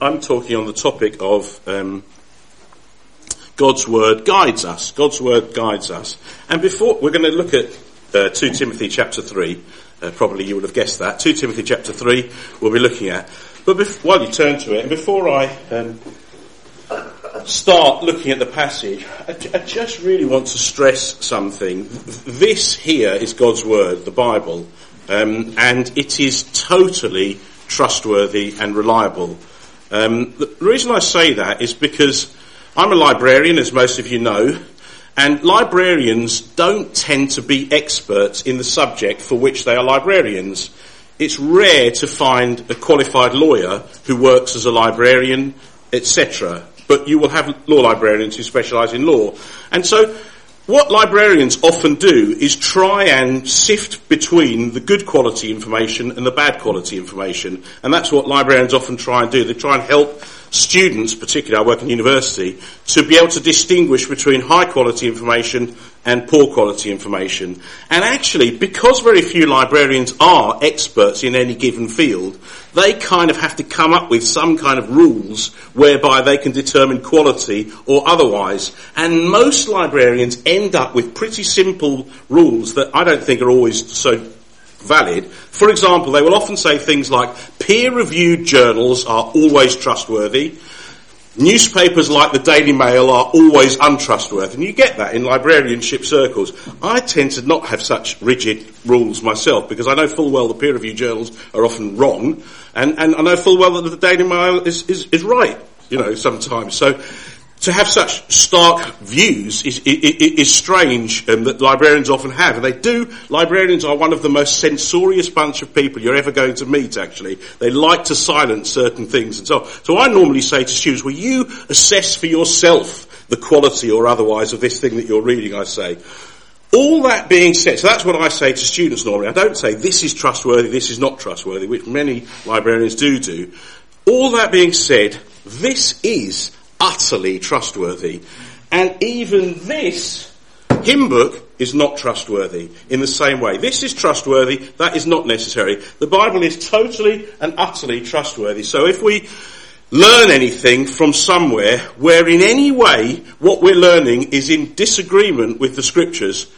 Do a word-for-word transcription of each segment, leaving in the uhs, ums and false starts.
I'm talking on the topic of um, God's Word guides us. God's Word guides us. And before, we're going to look at uh, Second Timothy chapter three. Uh, probably you would have guessed that. Second Timothy chapter three we'll be looking at. But bef- while you turn to it, and before I um, start looking at the passage, I, I just really want to stress something. This here is God's Word, the Bible, um, and it is totally trustworthy and reliable. Um, the reason I say that is because I'm a librarian, as most of you know, and librarians don't tend to be experts in the subject for which they are librarians. It's rare to find a qualified lawyer who works as a librarian, et cetera. But you will have law librarians who specialise in law. And so what librarians often do is try and sift between the good quality information and the bad quality information. And that's what librarians often try and do. They try and help students, particularly I work in university, to be able to distinguish between high quality information and poor quality information. And actually, because very few librarians are experts in any given field, they kind of have to come up with some kind of rules whereby they can determine quality or otherwise. And most librarians end up with pretty simple rules that I don't think are always so valid. For example, they will often say things like peer-reviewed journals are always trustworthy. Newspapers like the Daily Mail are always untrustworthy. And you get that in librarianship circles. I tend to not have such rigid rules myself because I know full well the peer-reviewed journals are often wrong, and, and I know full well that the Daily Mail is, is, is right, you know, sometimes. So to have such stark views is, is, is strange, um, that librarians often have. And they do, librarians are one of the most censorious bunch of people you're ever going to meet, actually. They like to silence certain things and so on. So I normally say to students, will you assess for yourself the quality or otherwise of this thing that you're reading, I say. All that being said, so that's what I say to students normally. I don't say this is trustworthy, this is not trustworthy, which many librarians do do. All that being said, this is utterly trustworthy. And even this hymn book is not trustworthy in the same way. This is trustworthy, that is not necessary. The Bible is totally and utterly trustworthy. So if we learn anything from somewhere where in any way what we're learning is in disagreement with the Scriptures,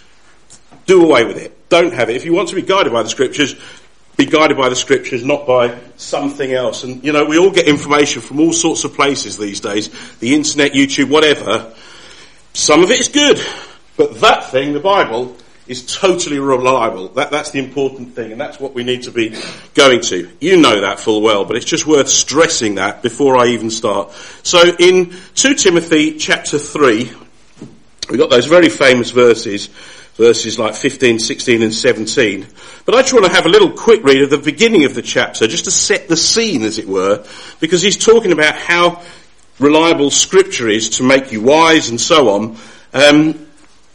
do away with it. Don't have it. If you want to be guided by the Scriptures, be guided by the Scriptures, not by something else. And, you know, we all get information from all sorts of places these days. The internet, YouTube, whatever. Some of it is good. But that thing, the Bible, is totally reliable. That, that's the important thing. And that's what we need to be going to. You know that full well, but it's just worth stressing that before I even start. So in Second Timothy chapter three, we've got those very famous verses. Verses like fifteen, sixteen and seventeen. But I just want to have a little quick read of the beginning of the chapter, just to set the scene, as it were, because he's talking about how reliable Scripture is to make you wise and so on, um,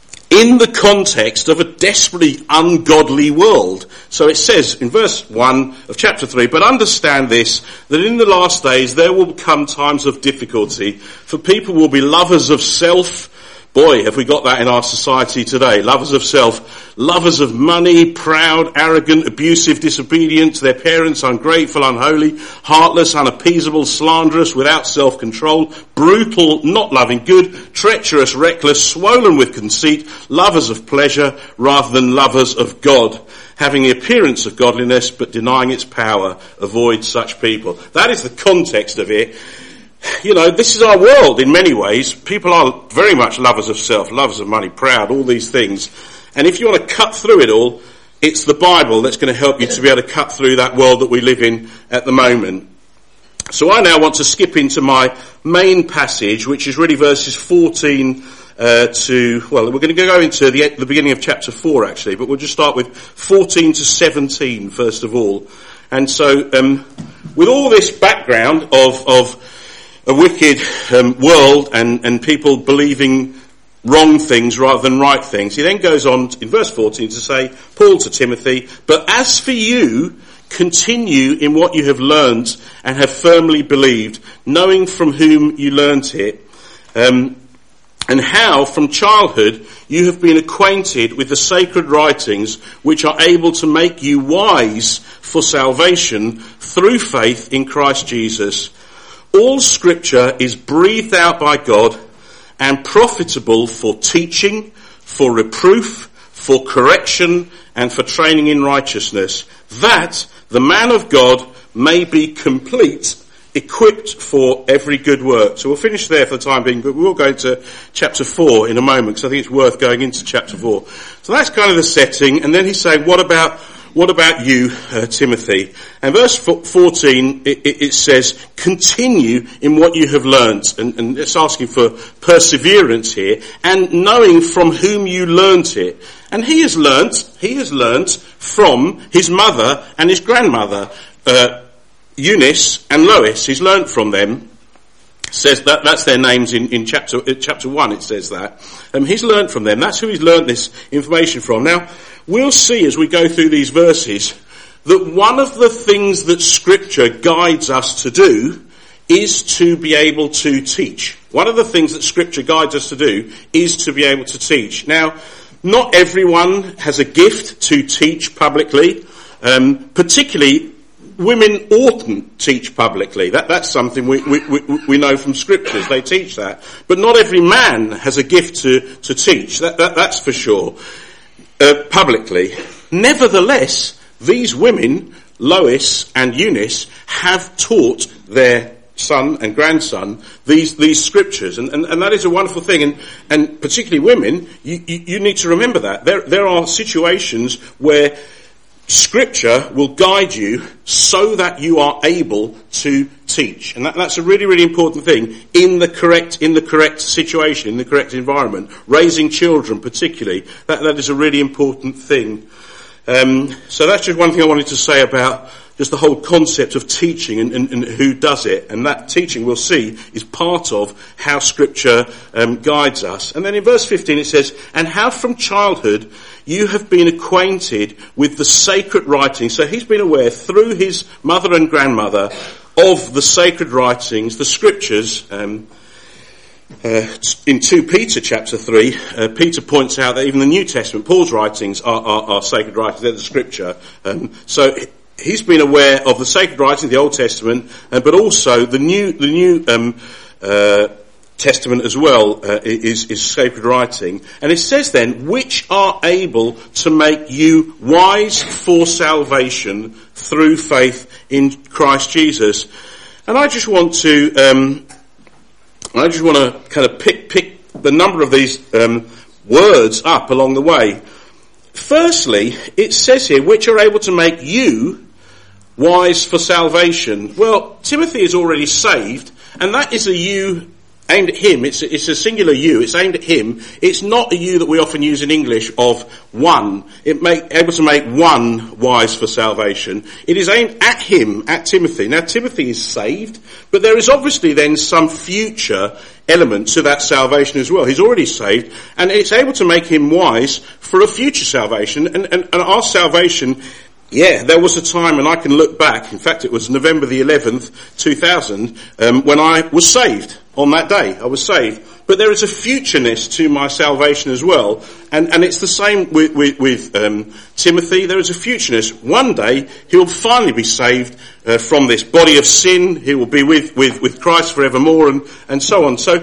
in the context of a desperately ungodly world. So it says in verse one of chapter three, but understand this, that in the last days there will come times of difficulty, for people will be lovers of self. Boy, have we got that in our society today. Lovers of self, lovers of money, proud, arrogant, abusive, disobedient to their parents, ungrateful, unholy, heartless, unappeasable, slanderous, without self-control, brutal, not loving good, treacherous, reckless, swollen with conceit, lovers of pleasure rather than lovers of God, having the appearance of godliness but denying its power. Avoid such people. That is the context of it. You know, this is our world in many ways. People are very much lovers of self, lovers of money, proud, all these things. And if you want to cut through it all, it's the Bible that's going to help you to be able to cut through that world that we live in at the moment. So I now want to skip into my main passage, which is really verses fourteen uh, to, well, we're going to go into the, the beginning of chapter four actually, but we'll just start with fourteen to seventeen first of all. And so um, with all this background of, of a wicked um, world and, and people believing wrong things rather than right things, he then goes on in verse fourteen to say, Paul to Timothy, but as for you, continue in what you have learned and have firmly believed, knowing from whom you learnt it, um, and how from childhood you have been acquainted with the sacred writings which are able to make you wise for salvation through faith in Christ Jesus. all scripture is breathed out by God and profitable for teaching, for reproof, for correction, and for training in righteousness, that the man of God may be complete, equipped for every good work. So we'll finish there for the time being, but we will go into chapter four in a moment, because I think it's worth going into chapter four. So that's kind of the setting, and then he's saying, what about what about you, uh, Timothy? And verse fourteen, it, it, it says, continue in what you have learnt, and, and it's asking for perseverance here, and knowing from whom you learnt it. And he has learnt, he has learnt from his mother and his grandmother, uh, Eunice and Lois. He's learnt from them. Says that that's their names in, in chapter in chapter one. It says that um, he's learnt from them. That's who he's learnt this information from. Now we'll see as we go through these verses that one of the things that Scripture guides us to do is to be able to teach. One of the things that Scripture guides us to do is to be able to teach. Now, not everyone has a gift to teach publicly, um, particularly. Women oughtn't teach publicly. That, that's something we, we, we, we know from scriptures. They teach that. But not every man has a gift to, to teach. That, that, that's for sure. Uh, publicly. Nevertheless, these women, Lois and Eunice, have taught their son and grandson these, these scriptures. And, and, and that is a wonderful thing. And, and particularly women, you, you, you need to remember that. There, there are situations where Scripture will guide you so that you are able to teach. And that, that's a really, really important thing in the correct, in the correct situation, in the correct environment. Raising children particularly, that, that is a really important thing. Um, so that's just one thing I wanted to say about just the whole concept of teaching and, and, and who does it. And that teaching, we'll see, is part of how Scripture um, guides us. And then in verse fifteen it says, and how from childhood you have been acquainted with the sacred writings. So he's been aware through his mother and grandmother of the sacred writings, the Scriptures. Um, uh, in two Peter chapter three, uh, Peter points out that even the New Testament, Paul's writings, are, are, are sacred writings. They're the Scripture. Um, so he's been aware of the sacred writings, the Old Testament, uh, but also the new, the new um, uh, Testament as well uh, is, is sacred writing. And it says then, which are able to make you wise for salvation through faith in Christ Jesus. And I just want to, um, I just want to kind of pick, pick the number of these um, words up along the way. Firstly, it says here, which are able to make you wise for salvation. Well, Timothy is already saved, and that is a you aimed at him. It's a, it's a singular you. It's aimed at him. It's not a you that we often use in English of one. It make, able to make one wise for salvation. It is aimed at him, at Timothy. Now, Timothy is saved, but there is obviously then some future element to that salvation as well. He's already saved, and it's able to make him wise for a future salvation. And, and, and our salvation, yeah, there was a time, and I can look back, in fact it was November the eleventh, two thousand, um, when I was saved. On that day, I was saved. But there is a futureness to my salvation as well. And, and it's the same with, with, with um, Timothy. There is a futureness. One day, he'll finally be saved uh, from this body of sin. He will be with, with, with Christ forevermore, and, and so on. So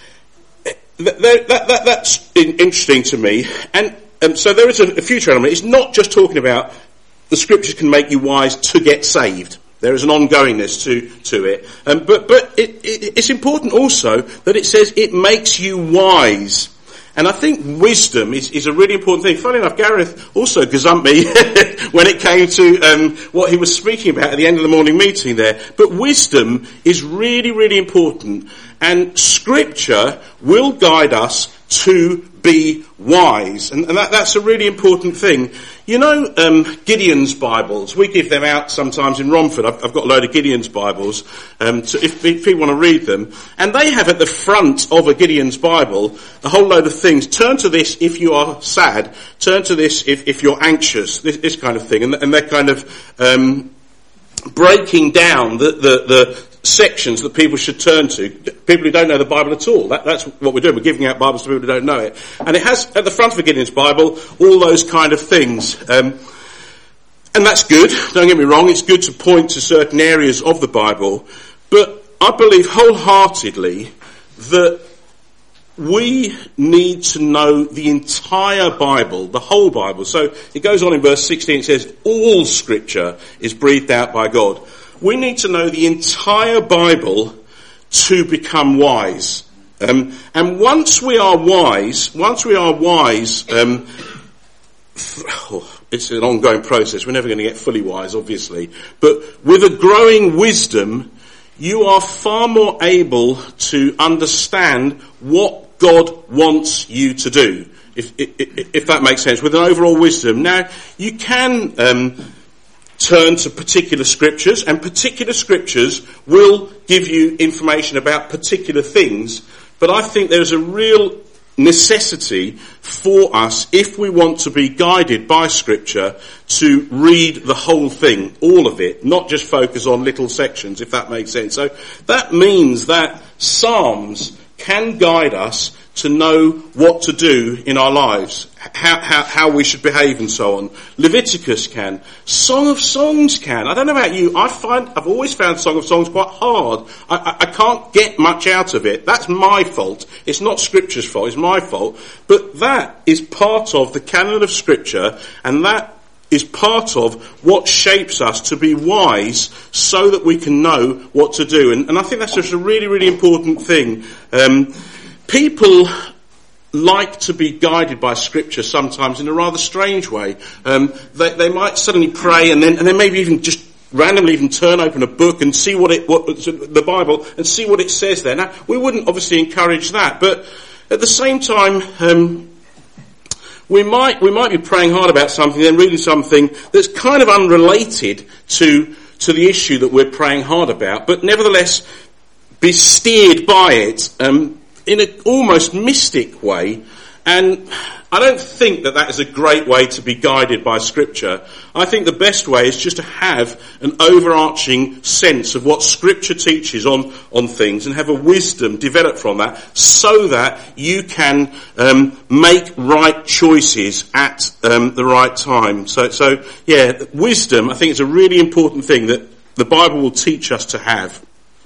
th- th- that, that, that's interesting to me. And um, so there is a, a future element. It's not just talking about the Scriptures can make you wise to get saved. There is an ongoingness to, to it. Um, but, but it, it, it's important also that it says it makes you wise. And I think wisdom is, is a really important thing. Funny enough, Gareth also gazumped me when it came to um, what he was speaking about at the end of the morning meeting there. But wisdom is really, really important. And Scripture will guide us to be wise. And, and that, that's a really important thing. You know, um, Gideon's Bibles, we give them out sometimes in Romford. I've, I've got a load of Gideon's Bibles, um, so if, if people want to read them. And they have at the front of a Gideon's Bible a whole load of things. Turn to this if you are sad. Turn to this if, if you're anxious. This, this kind of thing. And, and they're kind of um, breaking down the, the, the sections that people should turn to. People who don't know the Bible at all. That, that's what we're doing. We're giving out Bibles to people who don't know it. And it has at the front of a Gideon's Bible all those kind of things. Um, and that's good. Don't get me wrong. It's good to point to certain areas of the Bible. But I believe wholeheartedly that we need to know the entire Bible, the whole Bible. So it goes on in verse sixteen, it says, all scripture is breathed out by God. We need to know the entire Bible to become wise. Um, and once we are wise, once we are wise, um, oh, it's an ongoing process. We're never going to get fully wise, obviously. But with a growing wisdom, you are far more able to understand what God wants you to do, if, if, if that makes sense, with an overall wisdom. Now, you can um, turn to particular scriptures, and particular scriptures will give you information about particular things, but I think there's a real necessity for us, if we want to be guided by scripture, to read the whole thing, all of it, not just focus on little sections, if that makes sense. So that means that Psalms can guide us to know what to do in our lives, how, how, how we should behave and so on. Leviticus can. Song of Songs can. I don't know about you, I find, I've always found Song of Songs quite hard. I, I, I can't get much out of it. That's my fault. It's not Scripture's fault, it's my fault. But that is part of the canon of Scripture, and that is part of what shapes us to be wise so that we can know what to do. And, and I think that's just a really, really important thing. Um, People like to be guided by Scripture sometimes in a rather strange way. Um, they, they might suddenly pray and then, and then maybe even just randomly even turn open a book and see what it, what the Bible, and see what it says there. Now, we wouldn't obviously encourage that, but at the same time, um, we might we might be praying hard about something, then reading something that's kind of unrelated to to the issue that we're praying hard about, but nevertheless be steered by it. Um, in an almost mystic way, and I don't think that that is a great way to be guided by Scripture. I think the best way is just to have an overarching sense of what Scripture teaches on, on things, and have a wisdom developed from that, so that you can um, make right choices at um, the right time. So, so yeah, wisdom, I think, is a really important thing that the Bible will teach us to have.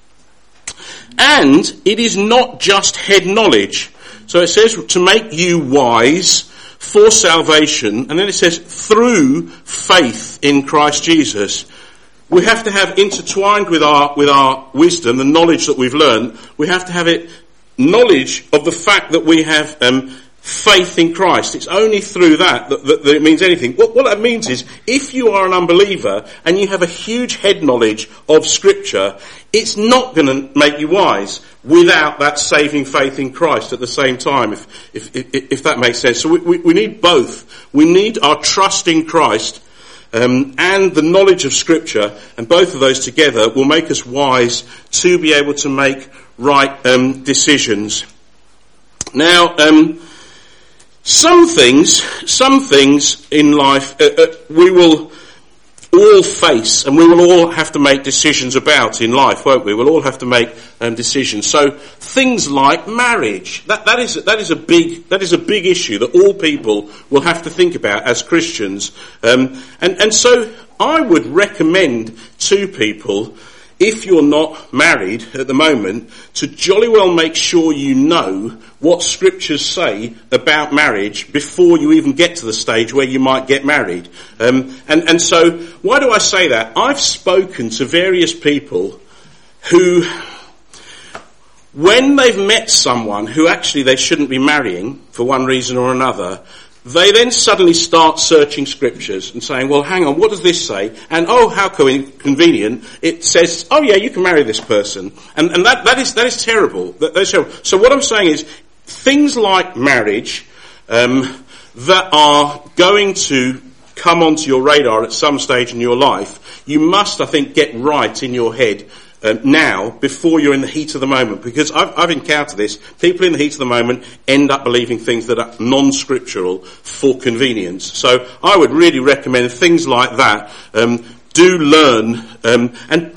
And it is not just head knowledge. So it says to make you wise for salvation, and then it says through faith in Christ Jesus. We have to have intertwined with our with our wisdom, the knowledge that we've learned, we have to have it knowledge of the fact that we have um, faith in Christ. It's only through that that, that, that it means anything. What, what that means is, if you are an unbeliever and you have a huge head knowledge of Scripture, it's not going to make you wise without that saving faith in Christ at the same time, if if, if, if that makes sense. So we, we, we need both. We need our trust in Christ um, and the knowledge of Scripture, and both of those together will make us wise to be able to make right um, decisions. Now, um, Some things, some things in life uh, uh, we will all face, and we will all have to make decisions about in life, won't we? We'll all have to make um, decisions. So things like marriage, that, that is that is a big that is a big issue that all people will have to think about as Christians. Um, and and so I would recommend to people, if you're not married at the moment, to jolly well make sure you know what Scriptures say about marriage before you even get to the stage where you might get married. Um, and, and so, why do I say that? I've spoken to various people who, when they've met someone who actually they shouldn't be marrying for one reason or another, they then suddenly start searching Scriptures and saying, well, hang on, what does this say? And oh, how convenient. It says, oh yeah, you can marry this person. And, and that, that is, that is terrible. That, that is terrible. So what I'm saying is, things like marriage, um, that are going to come onto your radar at some stage in your life, you must, I think, get right in your head Uh, now, before you're in the heat of the moment, because I've, I've encountered this. People in the heat of the moment end up believing things that are non-scriptural for convenience. So I would really recommend things like that. Um, do learn, um, and there are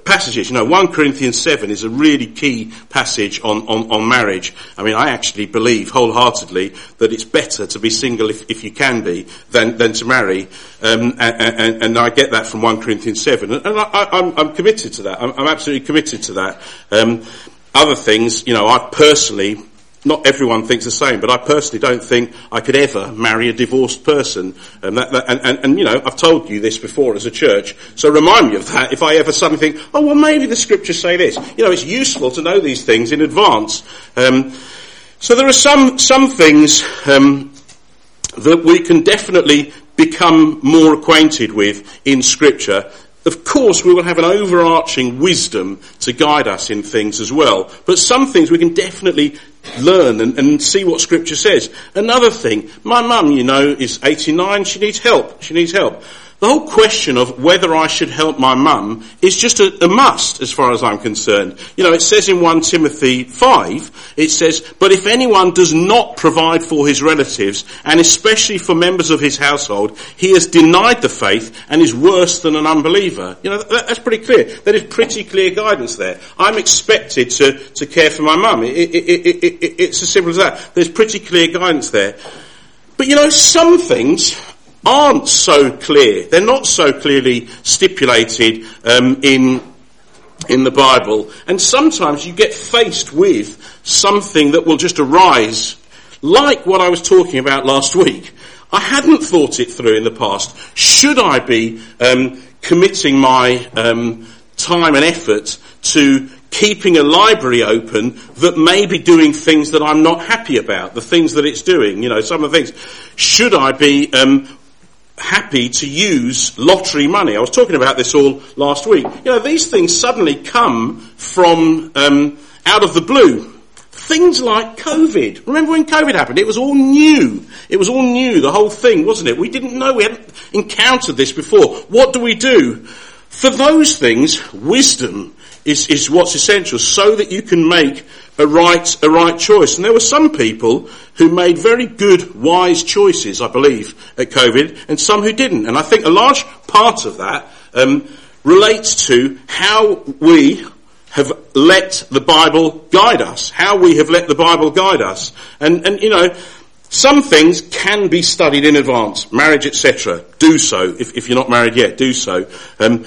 passages. You know, First Corinthians seven is a really key passage on, on, on marriage. I mean, I actually believe wholeheartedly that it's better to be single if, if you can be than, than to marry. Um, and, and, and I get that from First Corinthians seven. And I, I'm, I'm committed to that. I'm, I'm absolutely committed to that. Um, other things, you know, I personally, not everyone thinks the same, but I personally don't think I could ever marry a divorced person. And, that, that, and, and, and, you know, I've told you this before as a church, so remind me of that if I ever suddenly think, oh, well, maybe the scriptures say this. You know, it's useful to know these things in advance. Um, so there are some, some things um, that we can definitely become more acquainted with in Scripture. Of course, we will have an overarching wisdom to guide us in things as well. But some things we can definitely learn and, and see what Scripture says. Another thing, my mum, you know, is eighty-nine. She needs help. She needs help. The whole question of whether I should help my mum is just a, a must as far as I'm concerned. You know, it says in First Timothy five, it says, but if anyone does not provide for his relatives, and especially for members of his household, he has denied the faith and is worse than an unbeliever. You know, that, that's pretty clear. That is pretty clear guidance there. I'm expected to, to care for my mum. It, it, it, it, it, it's as simple as that. There's pretty clear guidance there. But you know, some things aren't so clear. They're not so clearly stipulated um, in in the Bible. And sometimes you get faced with something that will just arise, like what I was talking about last week. I hadn't thought it through in the past. Should I be um, committing my um, time and effort to keeping a library open that may be doing things that I'm not happy about, the things that it's doing, you know, some of the things. Should I be um, happy to use lottery money? I was talking about this all last week. You know, these things suddenly come from um, out of the blue. Things like COVID. Remember when COVID happened? It was all new. It was all new, the whole thing, wasn't it? We didn't know. We hadn't encountered this before. What do we do? For those things, wisdom is, is what's essential, so that you can make a right, a right choice. And there were some people who made very good, wise choices, I believe, at COVID, and some who didn't. And I think a large part of that um, relates to how we have let the Bible guide us, how we have let the Bible guide us. And, and you know, some things can be studied in advance, marriage, et cetera. Do so. If, if you're not married yet, do so. Um,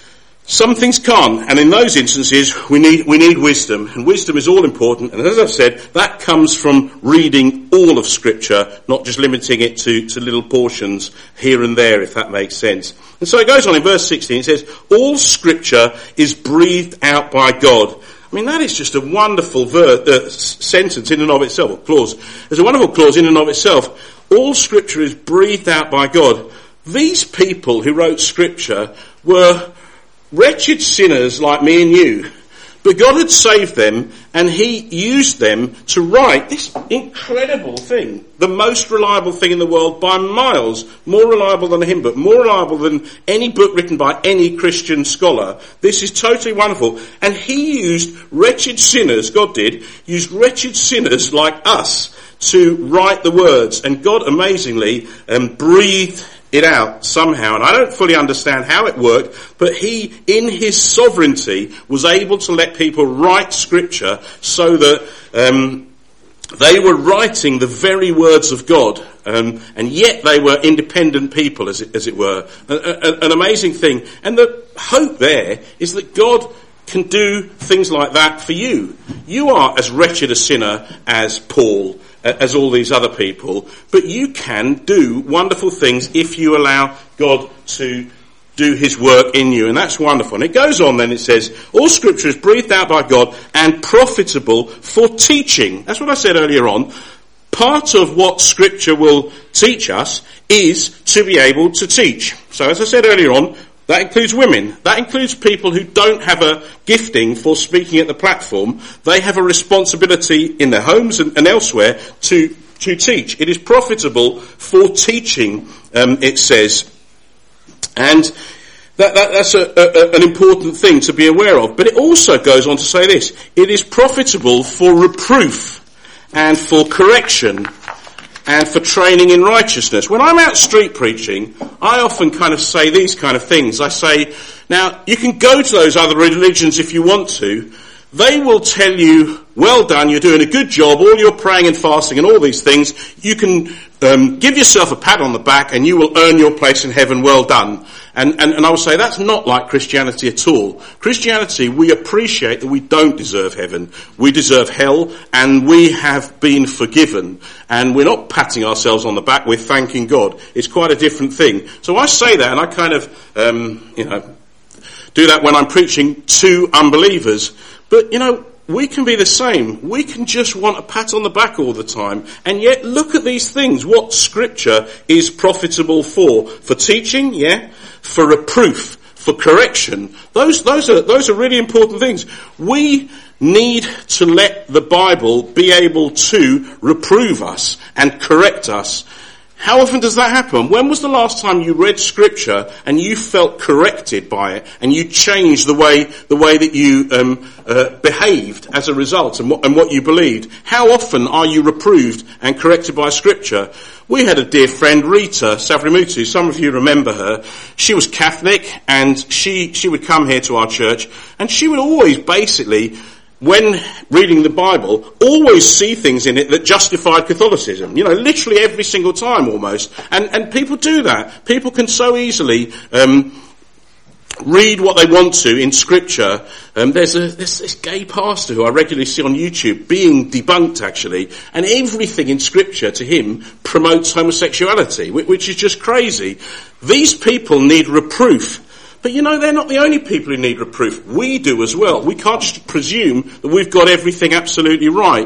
Some things can't, and in those instances we need we need wisdom, and wisdom is all important, and as I've said, that comes from reading all of Scripture, not just limiting it to, to little portions here and there, if that makes sense. And so it goes on in verse sixteen, it says, all Scripture is breathed out by God. I mean, that is just a wonderful ver- uh, sentence in and of itself, or clause. There's a wonderful clause in and of itself. All Scripture is breathed out by God. These people who wrote Scripture were wretched sinners like me and you, but God had saved them, and He used them to write this incredible thing, the most reliable thing in the world by miles, more reliable than a hymn book, more reliable than any book written by any Christian scholar. This is totally wonderful. And He used wretched sinners, God did, used wretched sinners like us to write the words, and God amazingly um, breathed it out somehow, and I don't fully understand how it worked, but He, in His sovereignty, was able to let people write Scripture so that um, they were writing the very words of God, um, and yet they were independent people, as it, as it were. A, a, an amazing thing. And the hope there is that God can do things like that for you. You are as wretched a sinner as Paul, as all these other people, but you can do wonderful things if you allow God to do His work in you, and that's wonderful. And it goes on then, it says, all Scripture is breathed out by God and profitable for teaching. That's what I said earlier on. Part of what Scripture will teach us is to be able to teach. So as I said earlier on, that includes women. That includes people who don't have a gifting for speaking at the platform. They have a responsibility in their homes and, and elsewhere to, to teach. It is profitable for teaching, um, it says. And that, that, that's a, a, an important thing to be aware of. But it also goes on to say this. It is profitable for reproof and for correction and for training in righteousness. When I'm out street preaching, I often kind of say these kind of things. I say, Now, you can go to those other religions if you want to. They will tell you, well done, you're doing a good job, all your praying and fasting and all these things. You can um, give yourself a pat on the back and you will earn your place in heaven, well done. And, and, and I would say that's not like Christianity at all. Christianity, we appreciate that we don't deserve heaven. We deserve hell, and we have been forgiven. And we're not patting ourselves on the back, we're thanking God. It's quite a different thing. So I say that, and I kind of, um, you know, do that when I'm preaching to unbelievers. But, you know, we can be the same. We can just want a pat on the back all the time. And yet, look at these things. What Scripture is profitable for. For teaching, yeah. For reproof. For correction. Those, those are, those are really important things. We need to let the Bible be able to reprove us and correct us. How often does that happen? When was the last time you read Scripture and you felt corrected by it and you changed the way the way that you um, uh, behaved as a result and what, and what you believed? How often are you reproved and corrected by Scripture? We had a dear friend, Rita Savrimutu. Some of you remember her. She was Catholic, and she she would come here to our church, and she would always basically, when reading the Bible, always see things in it that justified Catholicism. You know, literally every single time almost. And, and people do that. People can so easily um, read what they want to in Scripture. Um, there's, a, there's this gay pastor who I regularly see on YouTube being debunked, actually. And everything in Scripture to him promotes homosexuality, which is just crazy. These people need reproof. But you know, they're not the only people who need reproof. We do as well. We can't just presume that we've got everything absolutely right.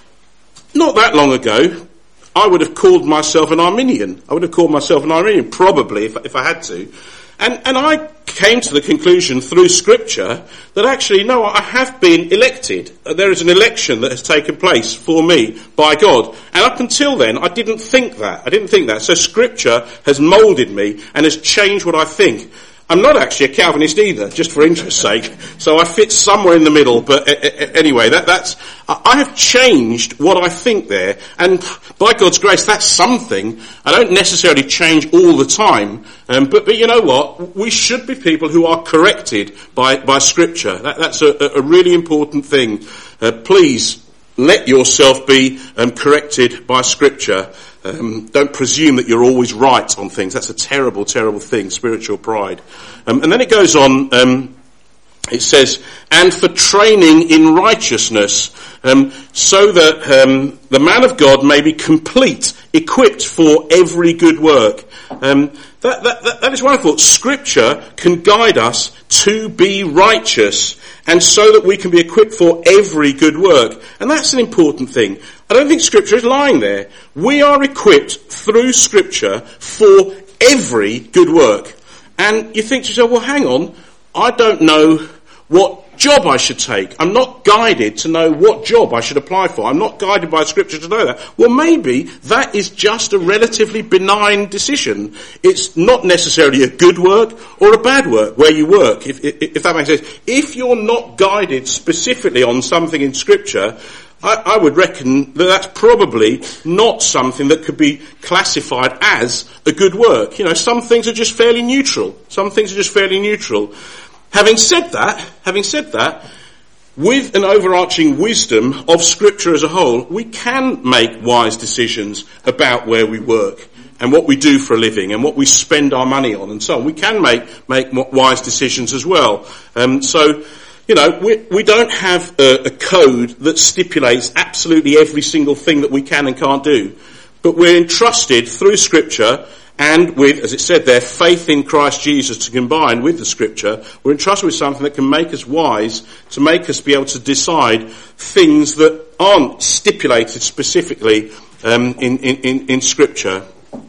Not that long ago, I would have called myself an Arminian. I would have called myself an Arminian, probably, if, if I had to. And, and I came to the conclusion through Scripture that actually, no, I have been elected. There is an election that has taken place for me by God. And up until then, I didn't think that. I didn't think that. So Scripture has moulded me and has changed what I think. I'm not actually a Calvinist either, just for interest's sake. So I fit somewhere in the middle. But anyway, that, that's, I have changed what I think there. And by God's grace, that's something. I don't necessarily change all the time. Um, but, but you know what? We should be people who are corrected by, by Scripture. That, that's a, a really important thing. Uh, please let yourself be um, corrected by Scripture. Um, don't presume that you're always right on things. That's a terrible, terrible thing, spiritual pride. Um, and then it goes on, um, it says, and for training in righteousness, um, so that um, the man of God may be complete, equipped for every good work. Um, that, that, that, that is wonderful. Scripture can guide us to be righteous, and so that we can be equipped for every good work. And that's an important thing. I don't think Scripture is lying there. We are equipped through Scripture for every good work. And you think to yourself, well, hang on, I don't know what job I should take. I'm not guided to know what job I should apply for. I'm not guided by Scripture to know that. Well, maybe that is just a relatively benign decision. It's not necessarily a good work or a bad work where you work, if, if, if that makes sense. If you're not guided specifically on something in Scripture, I, I would reckon that that's probably not something that could be classified as a good work. You know, some things are just fairly neutral. Some things are just fairly neutral. Having said that, having said that, with an overarching wisdom of Scripture as a whole, we can make wise decisions about where we work and what we do for a living and what we spend our money on and so on. We can make, make wise decisions as well. Um, so, you know, we, we don't have a, a code that stipulates absolutely every single thing that we can and can't do. But we're entrusted through Scripture and with, as it said there, faith in Christ Jesus to combine with the Scripture, we're entrusted with something that can make us wise, to make us be able to decide things that aren't stipulated specifically um, in, in, in Scripture.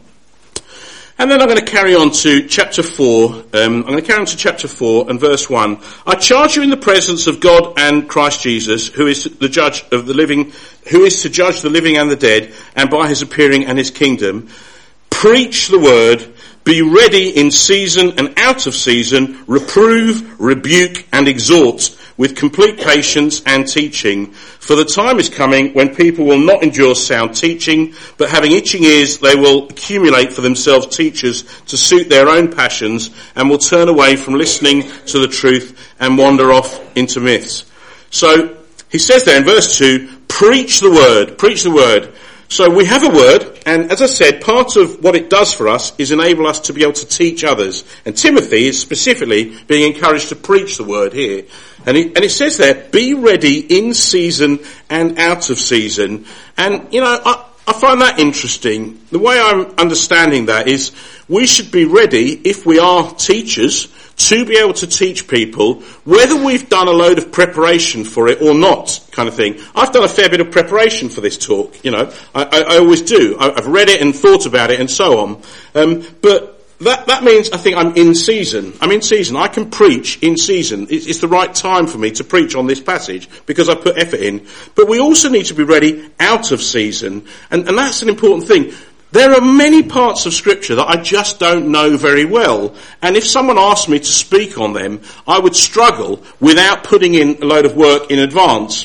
And then I'm going to carry on to chapter four. Um, I'm going to carry on to chapter four and verse one. I charge you in the presence of God and Christ Jesus, who is the judge of the living, who is to judge the living and the dead, and by his appearing and his kingdom. Preach the word, Be ready in season and out of season, reprove, rebuke and exhort with complete patience and teaching. For the time is coming when people will not endure sound teaching, but having itching ears they will accumulate for themselves teachers to suit their own passions, and will turn away from listening to the truth and wander off into myths. So he says there in verse two, preach the word, preach the word. So we have a word, and as I said, part of what it does for us is enable us to be able to teach others. And Timothy is specifically being encouraged to preach the word here. And it, and it says there, be ready in season and out of season. And, you know, I, I find that interesting. The way I'm understanding that is we should be ready, if we are teachers, to be able to teach people, whether we've done a load of preparation for it or not, kind of thing. I've done a fair bit of preparation for this talk, you know. I, I, I always do. I, I've read it and thought about it and so on. Um, but that, that means I think I'm in season. I'm in season. I can preach in season. It's, it's the right time for me to preach on this passage because I put effort in. But we also need to be ready out of season. And, and that's an important thing. There are many parts of Scripture that I just don't know very well. And if someone asked me to speak on them, I would struggle without putting in a load of work in advance.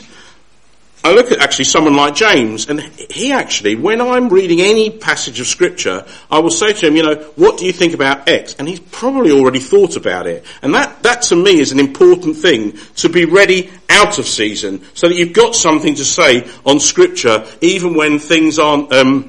I look at actually someone like James, and he actually, when I'm reading any passage of Scripture, I will say to him, you know, what do you think about X? And he's probably already thought about it. And that, that to me is an important thing, to be ready out of season, so that you've got something to say on Scripture, even when things aren't, um,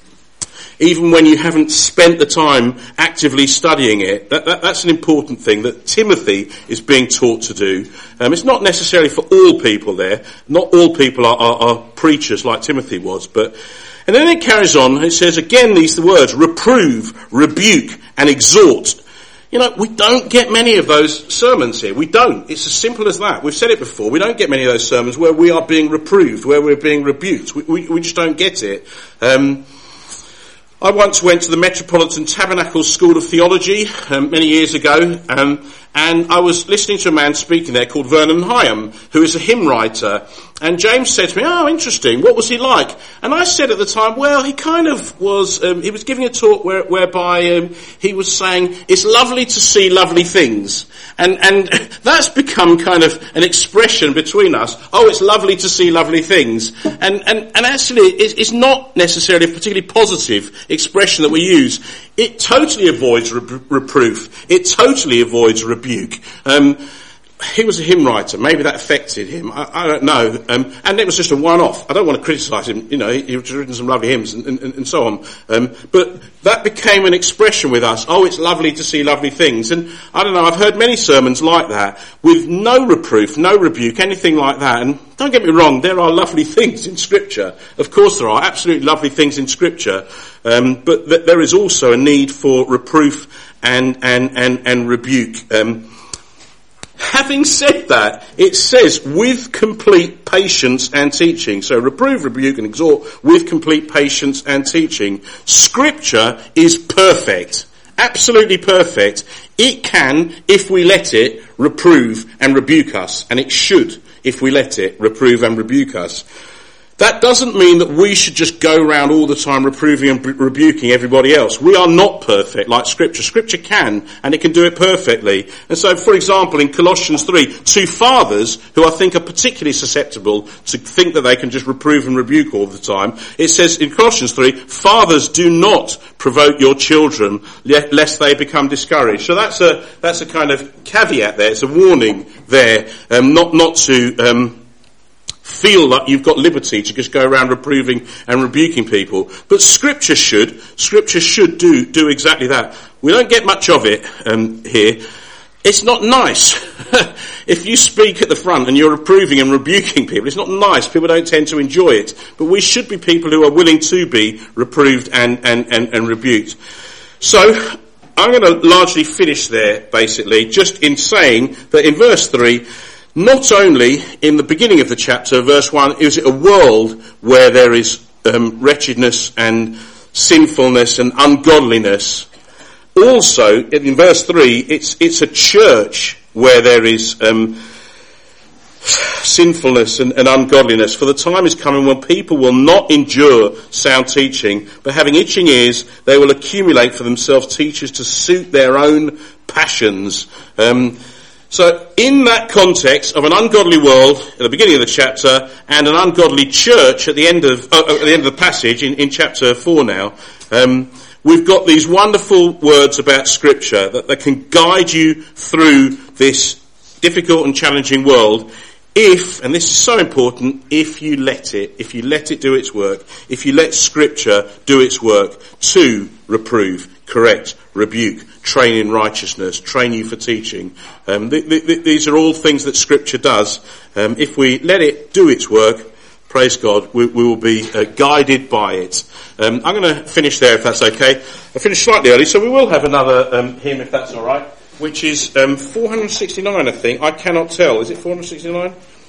even when you haven't spent the time actively studying it. That, that, that's an important thing that Timothy is being taught to do. Um, it's not necessarily for all people there. Not all people are, are, are preachers like Timothy was. But and then it carries on. It says again these the words, reprove, rebuke and exhort. You know, we don't get many of those sermons here. We don't. It's as simple as that. We've said it before. We don't get many of those sermons where we are being reproved, where we're being rebuked. We, we, we just don't get it. Um, I once went to the Metropolitan Tabernacle School of Theology um, many years ago, um, and I was listening to a man speaking there called Vernon Hyam, who is a hymn writer. And James said to me, oh, interesting, what was he like? And I said at the time, well, he kind of was, um, he was giving a talk where, whereby um, he was saying, it's lovely to see lovely things. And, and that's become kind of an expression between us. Oh, it's lovely to see lovely things. And, and, and actually, it's, it's not necessarily a particularly positive expression that we use. It totally avoids re- reproof. It totally avoids rebuke. Um, He was a hymn writer. Maybe that affected him. I, I don't know. Um, and it was just a one-off. I don't want to criticise him. You know, he, he's written some lovely hymns and, and, and so on. Um, but that became an expression with us. Oh, it's lovely to see lovely things. And I don't know, I've heard many sermons like that with no reproof, no rebuke, anything like that. And don't get me wrong, there are lovely things in Scripture. Of course there are absolutely lovely things in Scripture. Um, but th- there is also a need for reproof and, and, and, and rebuke. Um, Having said that, it says with complete patience and teaching. So reprove, rebuke and exhort with complete patience and teaching. Scripture is perfect. Absolutely perfect. It can, if we let it, reprove and rebuke us. And it should, if we let it, reprove and rebuke us. That doesn't mean that we should just go around all the time reproving and rebuking everybody else. We are not perfect like Scripture. Scripture can, and it can do it perfectly. And so, for example, in Colossians three, two fathers, who I think are particularly susceptible to think that they can just reprove and rebuke all the time, it says in Colossians three, fathers, do not provoke your children lest they become discouraged. So that's a, that's a kind of caveat there. It's a warning there, um, not, not to, um, feel like you've got liberty to just go around reproving and rebuking people. But Scripture should, Scripture should do, do exactly that. We don't get much of it, um, here. It's not nice. If you speak at the front and you're reproving and rebuking people, it's not nice. People don't tend to enjoy it. But we should be people who are willing to be reproved and, and, and, and rebuked. So, I'm going to largely finish there, basically, just in saying that in verse three, not only in the beginning of the chapter, verse one, is it a world where there is um, wretchedness and sinfulness and ungodliness. Also, in verse three, it's it's a church where there is um, sinfulness and, and ungodliness. For the time is coming when people will not endure sound teaching, but having itching ears, they will accumulate for themselves teachers to suit their own passions. Um, so in that context of an ungodly world at the beginning of the chapter and an ungodly church at the end of uh, at the end of the passage in, in chapter four now, um, we've got these wonderful words about Scripture that, that can guide you through this difficult and challenging world if, and this is so important, if you let it, if you let it do its work, if you let Scripture do its work to reprove, correct, rebuke, train in righteousness, train you for teaching. Um, th- th- these are all things that Scripture does. Um, if we let it do its work, praise God, we, we will be uh, guided by it. Um, I'm going to finish there if that's okay. I finished slightly early, so we will have another um, hymn if that's all right, which is um, four hundred sixty-nine, I think. I cannot tell. Is it four hundred sixty-nine?